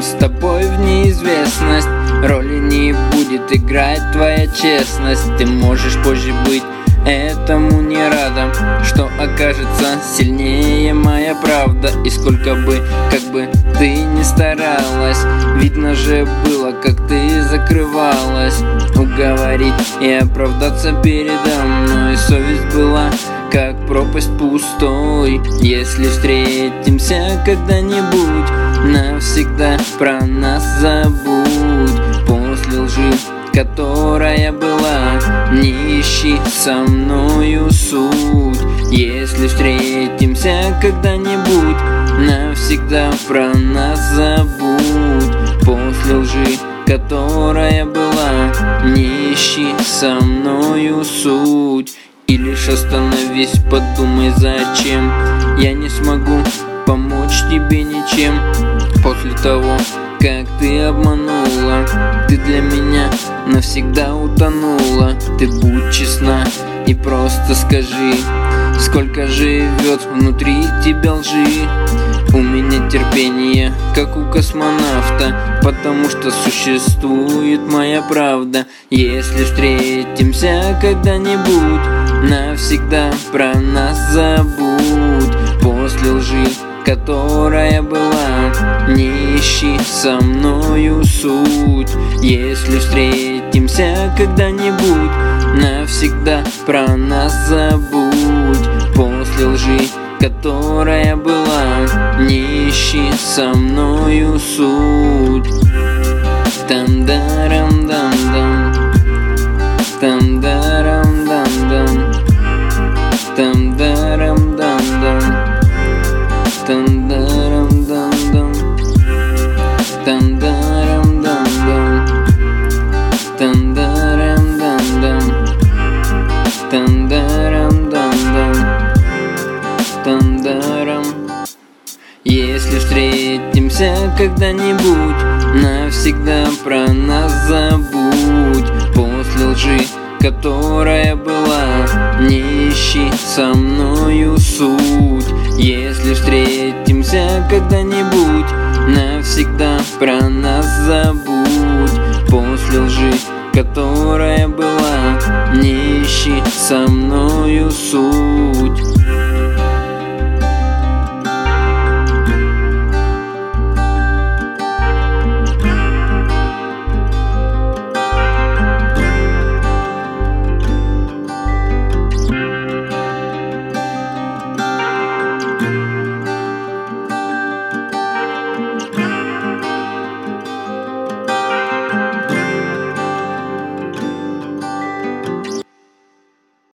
с тобой в неизвестность. Роли не будет играть твоя честность. Ты можешь позже быть этому не рада, что окажется сильнее моя правда. И сколько бы, как бы ты ни старалась, видно же было, как ты закрывалась. Уговорить и оправдаться передо мной совесть была, как пропасть пустой. Если встретимся когда-нибудь, навсегда про нас забудь. После лжи, которая была, не ищи со мною суть. Если встретимся когда-нибудь, навсегда про нас забудь. После лжи, которая была, не ищи со мною суть. И лишь остановись, подумай, зачем я не смогу помочь тебе ничем. После того, как ты обманула, ты для меня навсегда утонула. Ты будь честна и просто скажи, сколько живет внутри тебя лжи. У меня терпение, как у космонавта, потому что существует моя правда. Если встретимся когда-нибудь, навсегда про нас забудь. После лжи, которая была, не ищи со мною суть. Если встретимся когда-нибудь, навсегда про нас забудь. После лжи, которая была, не ищи со мною суть. Там-дарам-дам-дам, там-дарам-дам-дам, там-дарам-дам-дам, там-дарам-дам-дам, там-дарам-дам-дам, там-дарам-дам-дам, там-дарам-дам-дам, там-дарам. Если встретимся когда-нибудь, навсегда про нас забудь. После лжи, которая была, не ищи со мною суть. Если встретимся когда-нибудь, навсегда про нас забудь. После лжи, которая была, не ищи со мной.